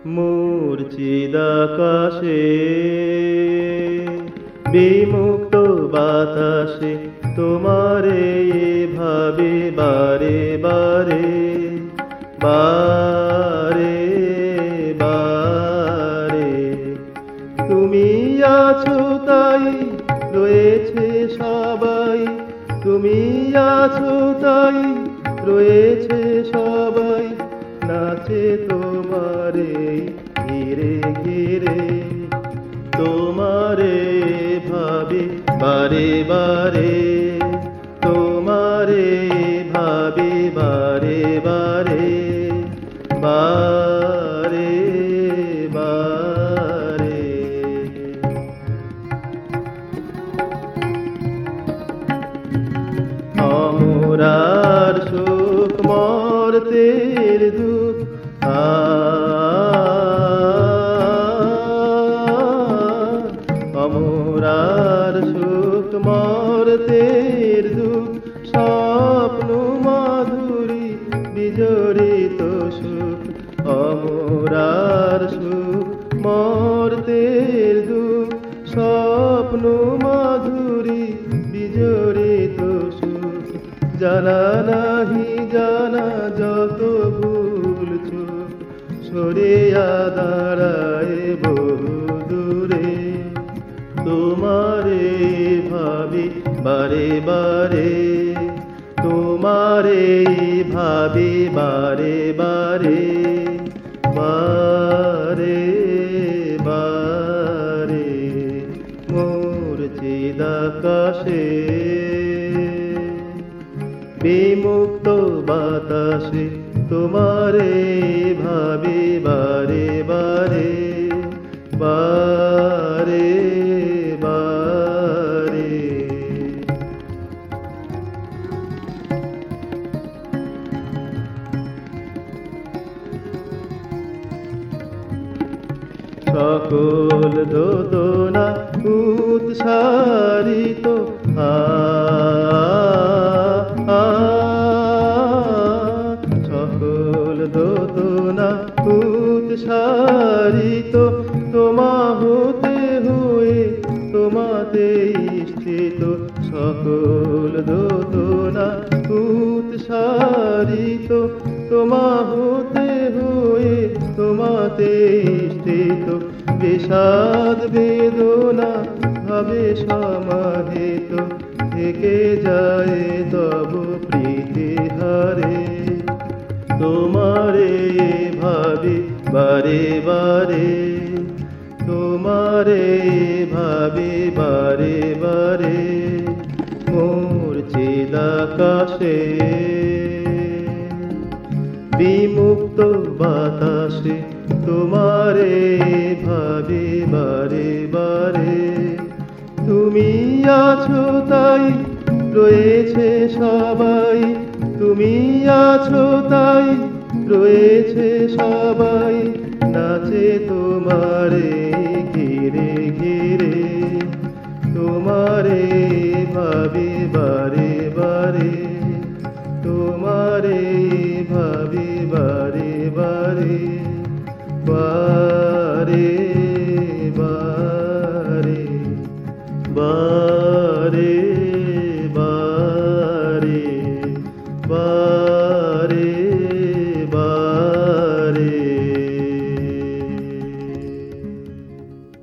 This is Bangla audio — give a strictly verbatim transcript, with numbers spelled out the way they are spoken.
মূর্ছিত আকাশে বিমুক্ত বাতাসে তোমারে ভাবে বারে বারে বারে বারে। তুমি আছো তাই রয়েছে সবাই, তুমি আছো তাই রয়েছে সবাই, নাচে তোমারে ঘিরে ঘিরে। তোমারে ভাবে বারে বারে, তোমারে ভাবে বারে বারে বারে বারে। আমরার সুখ মর্তের দুঃখ, আমরার সুখ মর্তের দুঃখ, স্বপ্ন মাধুরী বিজড়িত সুখ। আমরার সুখ মর্তের দুঃখ, স্বপ্ন মাধুরী বিজড়িত সুখ। জানা নাহি জানা যত ভুল চোখ, সরিয়া দাঁড়ায় বহু দূরে। তোমারে ভাবি বারে বারে, তোমারে ভাবি বারে বারে বারে বারে। মূর্ছিত আকাশে বিমুক্ত বাতাসে তোমারে ভাবি বারে বারে বারে বারে। সকল দোদনা উৎসারিত আ সকল দোদনা উৎসারিত, তোমা হতে হয়ে তোমাতে স্থিত। সকল দোদনা উৎসারিত, তোমা হতে হয়ে তোমাতে স্থিত। বিষাদ বেদনা ভাবে সমাহিত, থেকে যায় তব প্রীতি হারে। তোমারে ভাবি বারে বারে, তোমারে ভাবি বারে বারে। মূর্ছিত আকাশে বিমুক্ত বাতাসে তোমারে ভাবি বারে বারে। তুমি আছো তাই রয়েছে সবাই, তুমি আছো তাই রয়েছে সবাই, নাচে তোমারে ঘিরে ঘিরে। তোমারে ভাবি বারে বারে, তোমারে ভাবি বারে বারে বারে।